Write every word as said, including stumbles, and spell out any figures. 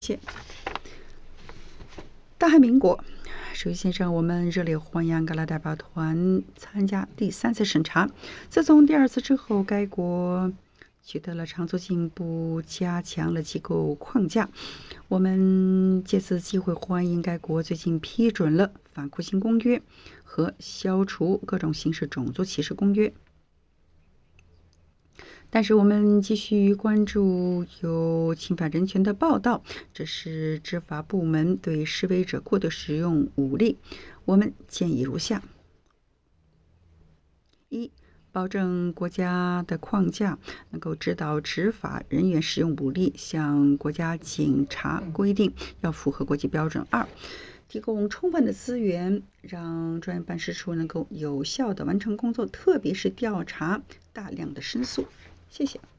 谢。大韩民国，首先让我们热烈欢迎安哥拉代表团参加第三次审查。自从第二次之后，该国取得了长足进步，加强了机构框架。我们借此机会欢迎该国最近批准了反酷刑公约和消除各种形式种族歧视公约。但是我们继续关注有侵犯人权的报道，这是执法部门对示威者过度使用武力。我们建议如下：一、保证国家的框架能够指导执法人员使用武力，向国家警察规定要符合国际标准。二、提供充分的资源，让专业办事处能够有效地完成工作，特别是调查大量的申诉。谢谢。